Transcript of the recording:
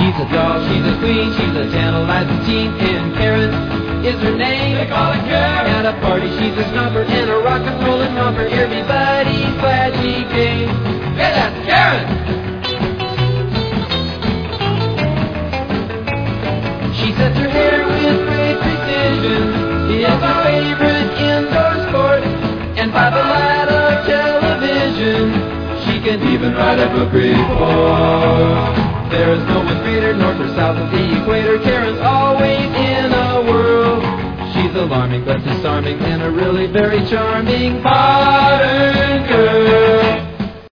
She's a doll, she's a queen, she's a tantalizing teen, and Karen is her name. They call her Karen. At a party she's a snobber and a rock and rollin' romper. Everybody's glad she came. Hey, that's Karen. She sets her hair with great precision. It's her favorite indoor sport. And by the light of television, she can even write a book report. There is no one greater north or south of the equator. Karen's always in a whirl. She's alarming but disarming and a really very charming modern girl.